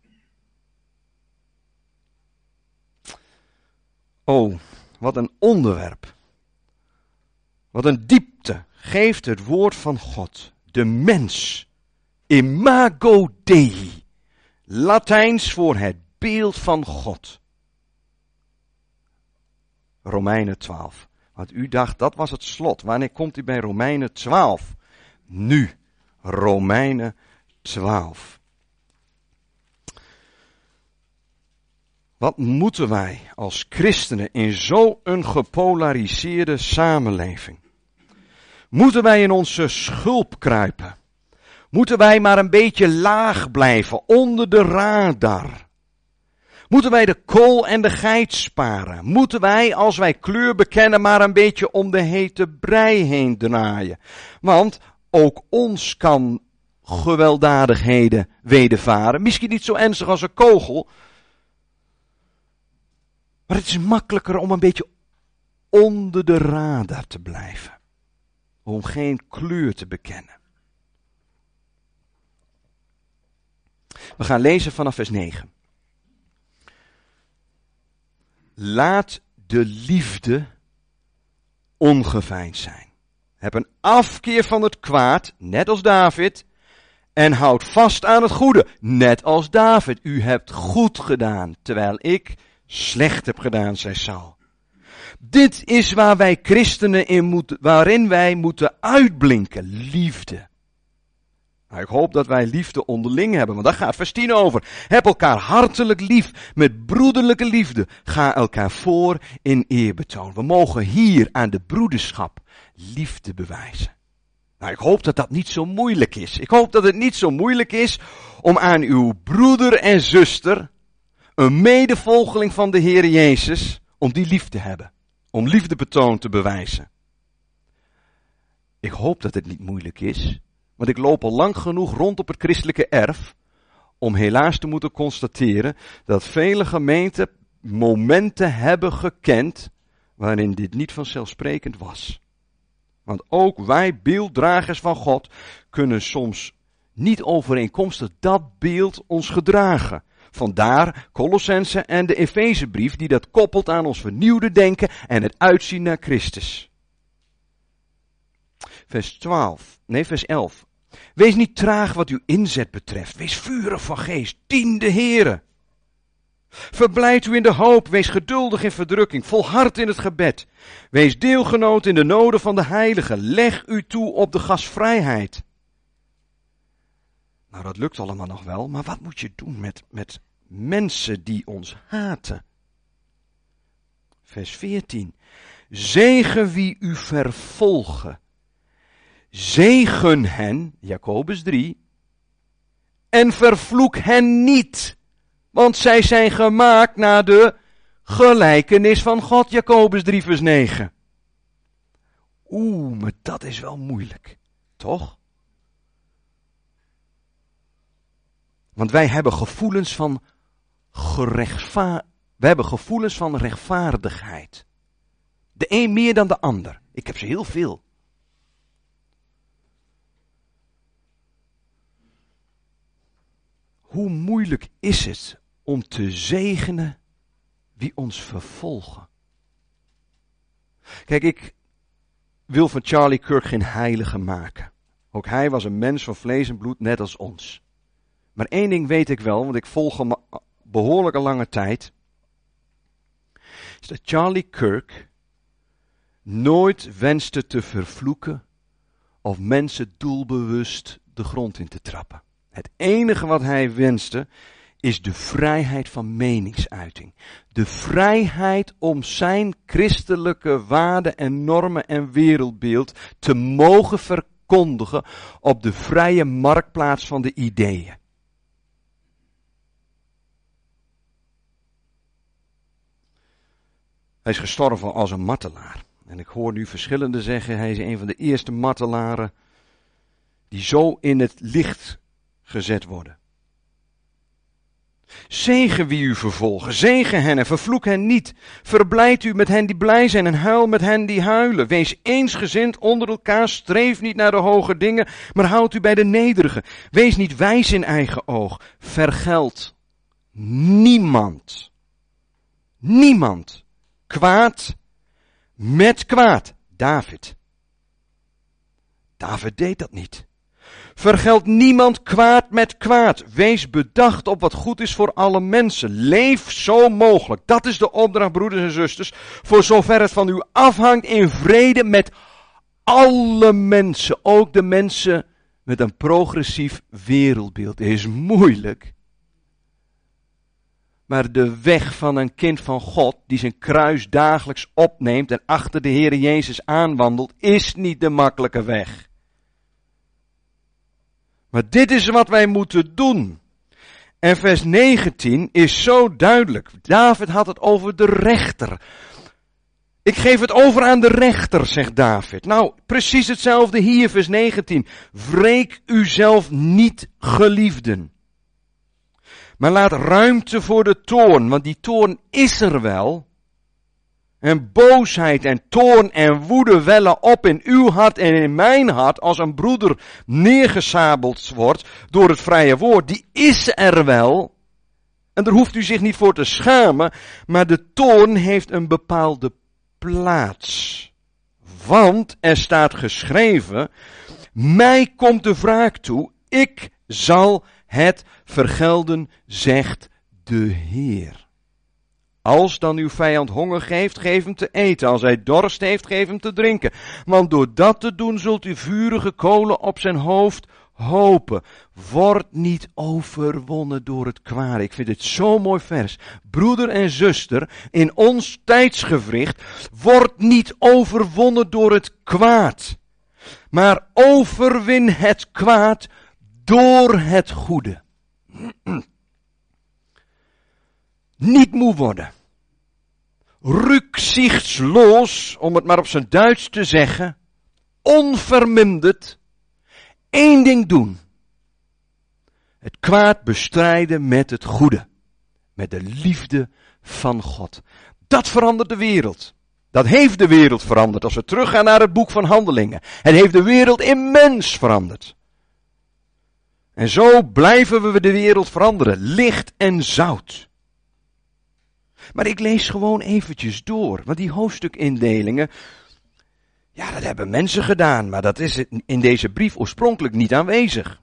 Oh, wat een onderwerp. Wat een diepte geeft het woord van God. De mens. Imago Dei. Latijns voor het beeld van God. Romeinen twaalf. Want u dacht, dat was het slot. Wanneer komt u bij Romeinen twaalf? Nu. Romeinen twaalf. Wat moeten wij als christenen in zo'n gepolariseerde samenleving? Moeten wij in onze schulp kruipen? Moeten wij maar een beetje laag blijven, onder de radar? Moeten wij de kool en de geit sparen? Moeten wij, als wij kleur bekennen, maar een beetje om de hete brei heen draaien? Want ook ons kan gewelddadigheden wedervaren. Misschien niet zo ernstig als een kogel. Maar het is makkelijker om een beetje onder de radar te blijven. Om geen kleur te bekennen. We gaan lezen vanaf vers negen. Laat de liefde ongeveinsd zijn. Heb een afkeer van het kwaad, net als David. En houd vast aan het goede, net als David. U hebt goed gedaan, terwijl ik slecht heb gedaan, zei Saul. Dit is waar wij christenen in moeten, waarin wij moeten uitblinken, liefde. Nou, ik hoop dat wij liefde onderling hebben, want daar gaat vers tien over. Heb elkaar hartelijk lief, met broederlijke liefde. Ga elkaar voor in eerbetoon. We mogen hier aan de broederschap liefde bewijzen. Nou, ik hoop dat dat niet zo moeilijk is. Ik hoop dat het niet zo moeilijk is om aan uw broeder en zuster, een medevolgeling van de Heer Jezus, om die lief te hebben. Om liefdebetoon te bewijzen. Ik hoop dat het niet moeilijk is. Want ik loop al lang genoeg rond op het christelijke erf, om helaas te moeten constateren dat vele gemeenten momenten hebben gekend, waarin dit niet vanzelfsprekend was. Want ook wij beelddragers van God kunnen soms niet overeenkomstig dat beeld ons gedragen. Vandaar Colossense en de Efezebrief die dat koppelt aan ons vernieuwde denken en het uitzien naar Christus. Vers twaalf, nee vers elf. Wees niet traag wat uw inzet betreft. Wees vurig van geest. Dien de Heere. Verblijd u in de hoop. Wees geduldig in verdrukking. Volhard in het gebed. Wees deelgenoot in de noden van de heiligen. Leg u toe op de gastvrijheid. Nou, dat lukt allemaal nog wel. Maar wat moet je doen met, met mensen die ons haten? Vers veertien. Zegen wie u vervolgen. Zegen hen, Jacobus drie, en vervloek hen niet, want zij zijn gemaakt naar de gelijkenis van God, Jacobus drie vers negen. Oeh, maar dat is wel moeilijk, toch? Want wij hebben gevoelens van gerechtvaar... wij hebben gevoelens van rechtvaardigheid. De een meer dan de ander. Ik heb ze heel veel. Hoe moeilijk is het om te zegenen wie ons vervolgen? Kijk, ik wil van Charlie Kirk geen heilige maken. Ook hij was een mens van vlees en bloed, net als ons. Maar één ding weet ik wel, want ik volg hem behoorlijk een lange tijd. Is dat Charlie Kirk nooit wenste te vervloeken of mensen doelbewust de grond in te trappen. Het enige wat hij wenste is de vrijheid van meningsuiting. De vrijheid om zijn christelijke waarden en normen en wereldbeeld te mogen verkondigen op de vrije marktplaats van de ideeën. Hij is gestorven als een martelaar. En ik hoor nu verschillende zeggen, hij is een van de eerste martelaren die zo in het licht gezet worden. Zegen wie u vervolgen, zegen hen en vervloek hen niet. Verblijd u met hen die blij zijn en huil met hen die huilen. Wees eensgezind onder elkaar, streef niet naar de hoge dingen, maar houd u bij de nederige. Wees niet wijs in eigen oog, vergeld niemand, niemand, kwaad met kwaad. David. David deed dat niet. Vergeld niemand kwaad met kwaad. Wees bedacht op wat goed is voor alle mensen. Leef zo mogelijk. Dat is de opdracht, broeders en zusters. Voor zover het van u afhangt, in vrede met alle mensen. Ook de mensen met een progressief wereldbeeld. Het is moeilijk. Maar de weg van een kind van God, die zijn kruis dagelijks opneemt en achter de Heere Jezus aanwandelt, is niet de makkelijke weg. Maar dit is wat wij moeten doen. En vers negentien is zo duidelijk. David had het over de rechter. Ik geef het over aan de rechter, zegt David. Nou, precies hetzelfde hier, vers negentien. Wreek uzelf niet, geliefden. Maar laat ruimte voor de toorn, want die toorn is er wel. En boosheid en toorn en woede wellen op in uw hart en in mijn hart als een broeder neergesabeld wordt door het vrije woord. Die is er wel. En daar hoeft u zich niet voor te schamen, maar de toorn heeft een bepaalde plaats. Want er staat geschreven, mij komt de wraak toe, ik zal het vergelden, zegt de Heer. Als dan uw vijand honger geeft, geef hem te eten. Als hij dorst heeft, geef hem te drinken. Want door dat te doen zult u vurige kolen op zijn hoofd hopen. Word niet overwonnen door het kwade. Ik vind het zo'n mooi vers. Broeder en zuster, in ons tijdsgewricht, word niet overwonnen door het kwaad. Maar overwin het kwaad door het goede. Niet moe worden. Rücksichtslos, om het maar op zijn Duits te zeggen. Onverminderd. Eén ding doen. Het kwaad bestrijden met het goede. Met de liefde van God. Dat verandert de wereld. Dat heeft de wereld veranderd. Als we teruggaan naar het boek van Handelingen. Het heeft de wereld immens veranderd. En zo blijven we de wereld veranderen. Licht en zout. Maar ik lees gewoon eventjes door. Want die hoofdstukindelingen, ja, dat hebben mensen gedaan. Maar dat is in deze brief oorspronkelijk niet aanwezig.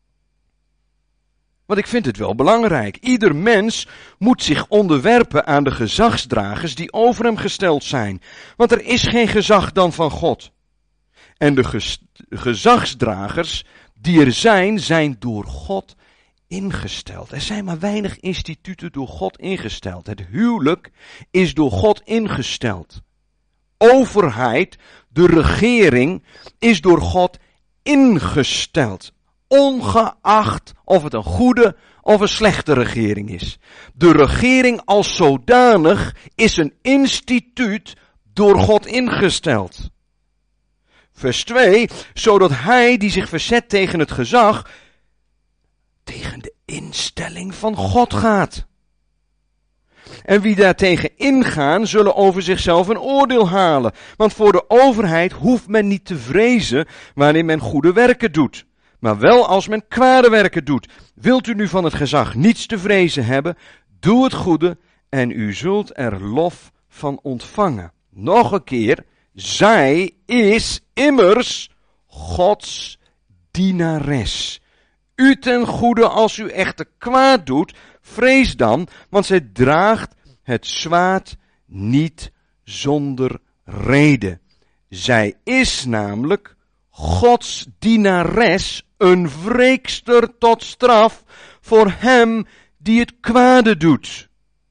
Want ik vind het wel belangrijk. Ieder mens moet zich onderwerpen aan de gezagsdragers die over hem gesteld zijn. Want er is geen gezag dan van God. En de gez- gezagsdragers die er zijn, zijn door God ingesteld. Er zijn maar weinig instituten door God ingesteld. Het huwelijk is door God ingesteld. Overheid, de regering, is door God ingesteld. Ongeacht of het een goede of een slechte regering is. De regering als zodanig is een instituut door God ingesteld. Vers twee, zodat hij die zich verzet tegen het gezag, tegen de instelling van God gaat. En wie daartegen ingaan, zullen over zichzelf een oordeel halen. Want voor de overheid hoeft men niet te vrezen wanneer men goede werken doet. Maar wel als men kwade werken doet. Wilt u nu van het gezag niets te vrezen hebben, doe het goede en u zult er lof van ontvangen. Nog een keer, zij is immers Gods dienares. U ten goede als u echter kwaad doet, vrees dan, want zij draagt het zwaard niet zonder reden. Zij is namelijk Gods dienares, een wreekster tot straf voor hem die het kwade doet.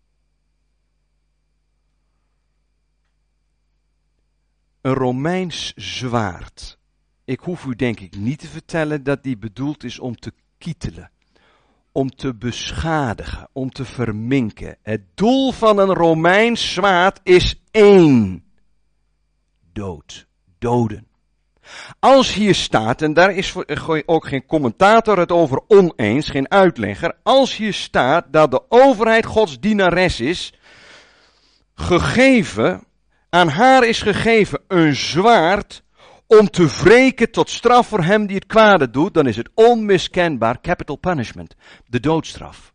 Een Romeins zwaard. Ik hoef u denk ik niet te vertellen dat die bedoeld is om te kietelen. Om te beschadigen, om te verminken. Het doel van een Romeins zwaard is één. Dood, doden. Als hier staat, en daar is ook geen commentator het over oneens, geen uitlegger. Als hier staat dat de overheid Gods dienares is, gegeven, aan haar is gegeven een zwaard om te wreken tot straf voor hem die het kwade doet, dan is het onmiskenbaar capital punishment, de doodstraf.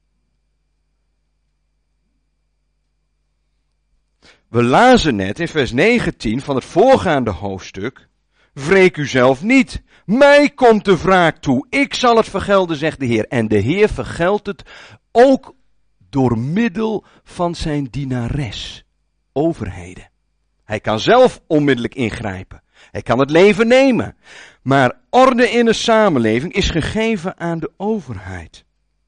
We lazen net in vers negentien van het voorgaande hoofdstuk, wreek u zelf niet, mij komt de wraak toe, ik zal het vergelden, zegt de Heer. En de Heer vergeldt het ook door middel van zijn dienares, overheden. Hij kan zelf onmiddellijk ingrijpen. Hij kan het leven nemen. Maar orde in de samenleving is gegeven aan de overheid.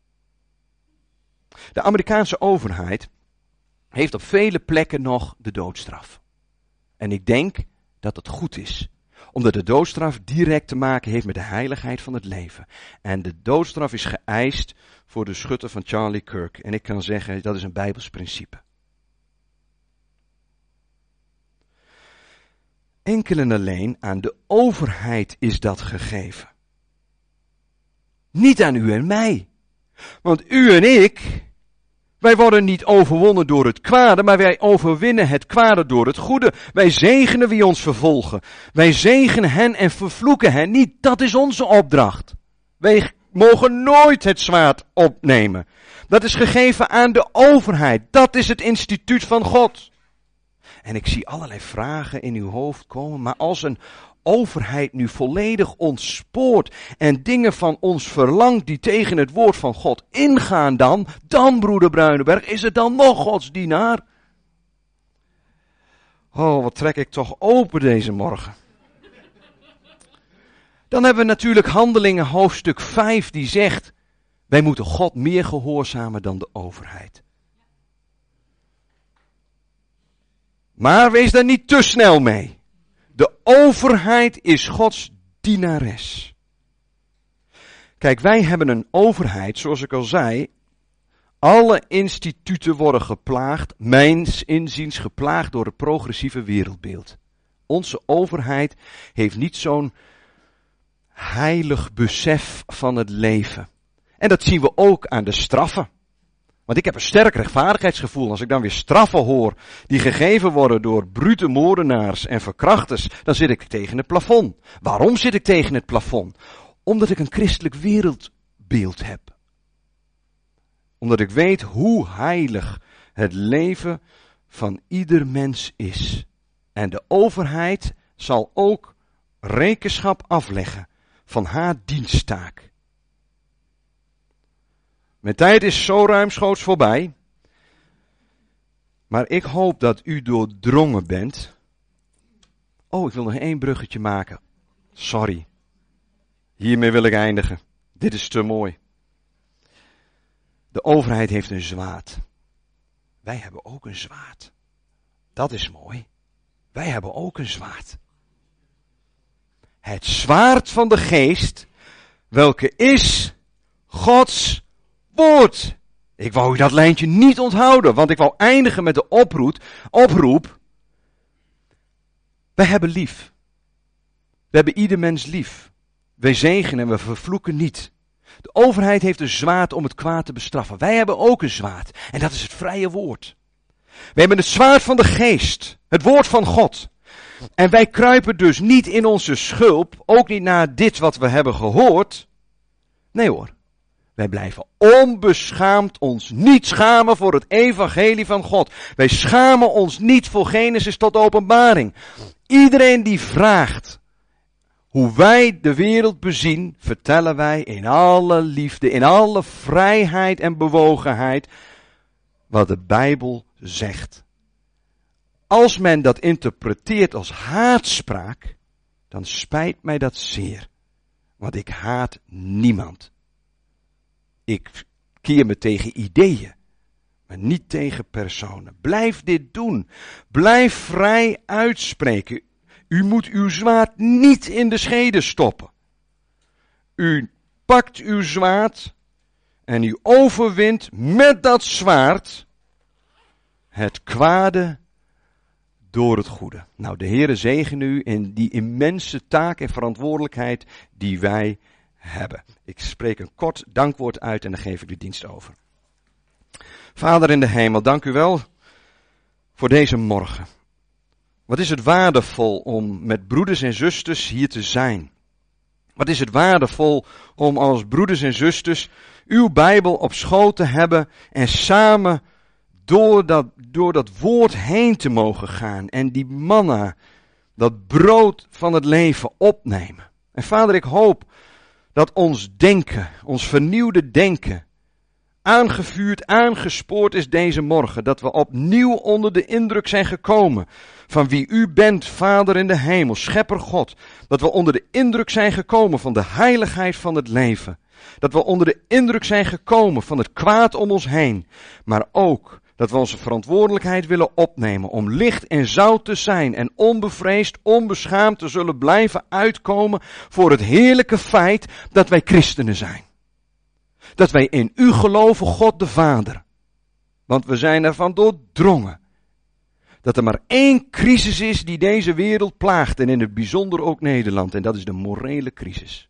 De Amerikaanse overheid heeft op vele plekken nog de doodstraf. En ik denk dat het goed is. Omdat de doodstraf direct te maken heeft met de heiligheid van het leven. En de doodstraf is geëist voor de schutter van Charlie Kirk. En ik kan zeggen, dat is een Bijbels principe. Enkel en alleen aan de overheid is dat gegeven. Niet aan u en mij. Want u en ik, wij worden niet overwonnen door het kwade, maar wij overwinnen het kwade door het goede. Wij zegenen wie ons vervolgen. Wij zegenen hen en vervloeken hen niet. Dat is onze opdracht. Wij mogen nooit het zwaard opnemen. Dat is gegeven aan de overheid. Dat is het instituut van God. En ik zie allerlei vragen in uw hoofd komen, maar als een overheid nu volledig ontspoort en dingen van ons verlangt die tegen het woord van God ingaan dan, dan broeder Bruinenberg, is het dan nog Gods dienaar? Oh, wat trek ik toch open deze morgen. Dan hebben we natuurlijk Handelingen hoofdstuk vijf die zegt, wij moeten God meer gehoorzamen dan de overheid. Maar wees daar niet te snel mee. De overheid is Gods dienares. Kijk, wij hebben een overheid, zoals ik al zei. Alle instituten worden geplaagd, mijns inziens geplaagd door het progressieve wereldbeeld. Onze overheid heeft niet zo'n heilig besef van het leven. En dat zien we ook aan de straffen. Want ik heb een sterk rechtvaardigheidsgevoel. Als ik dan weer straffen hoor die gegeven worden door brute moordenaars en verkrachters, dan zit ik tegen het plafond. Waarom zit ik tegen het plafond? Omdat ik een christelijk wereldbeeld heb. Omdat ik weet hoe heilig het leven van ieder mens is. En de overheid zal ook rekenschap afleggen van haar diensttaak. Mijn tijd is zo ruimschoots voorbij. Maar ik hoop dat u doordrongen bent. Oh, ik wil nog één bruggetje maken. Sorry. Hiermee wil ik eindigen. Dit is te mooi. De overheid heeft een zwaard. Wij hebben ook een zwaard. Dat is mooi. Wij hebben ook een zwaard. Het zwaard van de geest, welke is Gods woord. Ik wou dat lijntje niet onthouden, want ik wou eindigen met de oproep. oproep. Wij hebben lief. We hebben ieder mens lief. Wij zegenen en we vervloeken niet. De overheid heeft een zwaard om het kwaad te bestraffen. Wij hebben ook een zwaard. En dat is het vrije woord. We hebben het zwaard van de geest. Het woord van God. En wij kruipen dus niet in onze schulp. Ook niet naar dit wat we hebben gehoord. Nee hoor. Wij blijven onbeschaamd ons niet schamen voor het evangelie van God. Wij schamen ons niet voor Genesis tot Openbaring. Iedereen die vraagt hoe wij de wereld bezien, vertellen wij in alle liefde, in alle vrijheid en bewogenheid wat de Bijbel zegt. Als men dat interpreteert als haatspraak, dan spijt mij dat zeer. Want ik haat niemand. Ik keer me tegen ideeën, maar niet tegen personen. Blijf dit doen. Blijf vrij uitspreken. U moet uw zwaard niet in de schede stoppen. U pakt uw zwaard en u overwint met dat zwaard het kwade door het goede. Nou, de Heere zegen u in die immense taak en verantwoordelijkheid die wij hebben. Ik spreek een kort dankwoord uit en dan geef ik de dienst over. Vader in de hemel, dank u wel voor deze morgen. Wat is het waardevol om met broeders en zusters hier te zijn. Wat is het waardevol om als broeders en zusters uw Bijbel op schoot te hebben en samen door dat, door dat woord heen te mogen gaan en die manna, dat brood van het leven opnemen. En Vader, ik hoop dat ons denken, ons vernieuwde denken, aangevuurd, aangespoord is deze morgen. Dat we opnieuw onder de indruk zijn gekomen van wie u bent, Vader in de hemel, Schepper God. Dat we onder de indruk zijn gekomen van de heiligheid van het leven. Dat we onder de indruk zijn gekomen van het kwaad om ons heen. Maar ook dat we onze verantwoordelijkheid willen opnemen om licht en zout te zijn en onbevreesd, onbeschaamd te zullen blijven uitkomen voor het heerlijke feit dat wij christenen zijn. Dat wij in u geloven, God de Vader. Want we zijn ervan doordrongen dat er maar één crisis is die deze wereld plaagt en in het bijzonder ook Nederland. En dat is de morele crisis.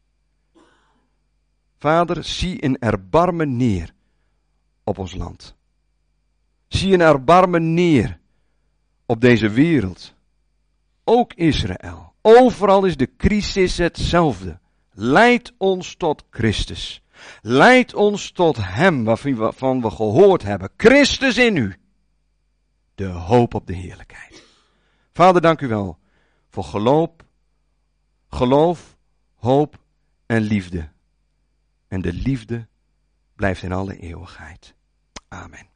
Vader, zie in erbarmen neer op ons land. Zie in erbarmen neer op deze wereld. Ook Israël. Overal is de crisis hetzelfde. Leid ons tot Christus. Leid ons tot hem waarvan we gehoord hebben. Christus in u. De hoop op de heerlijkheid. Vader, dank u wel voor geloof, geloof, hoop en liefde. En de liefde blijft in alle eeuwigheid. Amen.